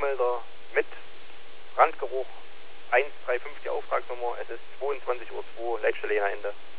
Rauchmelder mit Brandgeruch 135, die Auftragsnummer. Es ist 22:02 Uhr, Leitstelle Jena Ende.